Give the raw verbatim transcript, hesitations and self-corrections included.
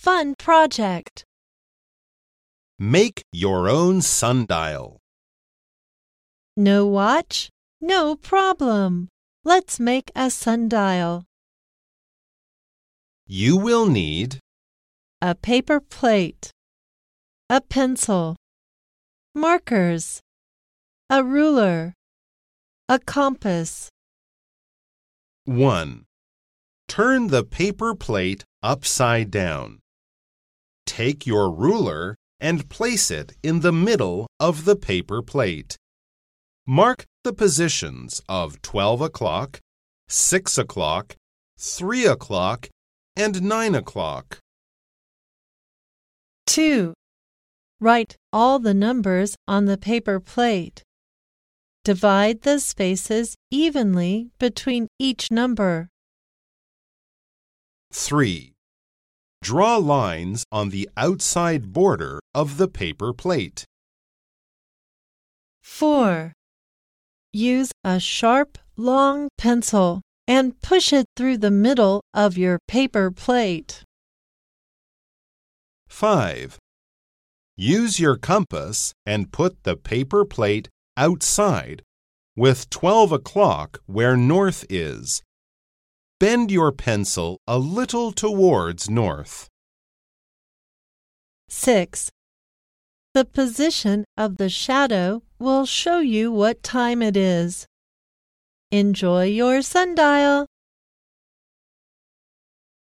fun project. Make your own sundial. No watch? No problem. Let's make a sundial. You will need A paper plate, a pencil, markers, a ruler, a compass. one. Turn the paper plate upside down. Take your ruler and place it in the middle of the paper plate. Mark the positions of twelve o'clock, six o'clock, three o'clock, and nine o'clock. two. Write all the numbers on the paper plate. Divide the spaces evenly between each number. three. Draw lines on the outside border of the paper plate. four. Use a sharp, long pencil and push it through the middle of your paper plate. five. Use your compass and put the paper plate outside with twelve o'clock where north is. Bend your pencil a little towards north. six. The position of the shadow will show you what time it is. Enjoy your sundial!